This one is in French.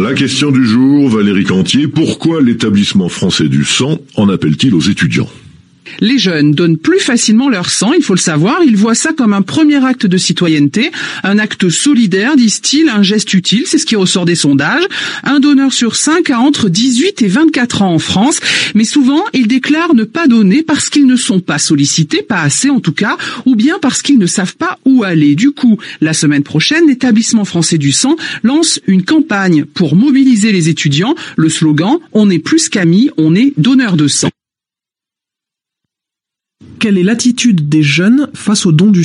La question du jour, Valérie Cantier, pourquoi l'établissement français du sang en appelle-t-il aux étudiants ? Les jeunes donnent plus facilement leur sang, il faut le savoir. Ils voient ça comme un premier acte de citoyenneté, un acte solidaire, disent-ils, un geste utile, c'est ce qui ressort des sondages. Un donneur sur 5 a entre 18 et 24 ans en France, mais souvent, ils déclarent ne pas donner parce qu'ils ne sont pas sollicités, pas assez en tout cas, ou bien parce qu'ils ne savent pas où aller. Du coup, la semaine prochaine, l'Établissement français du sang lance une campagne pour mobiliser les étudiants. Le slogan « On n'est plus qu'amis, on est donneurs de sang ». Quelle est l'attitude des jeunes face au don du sang ?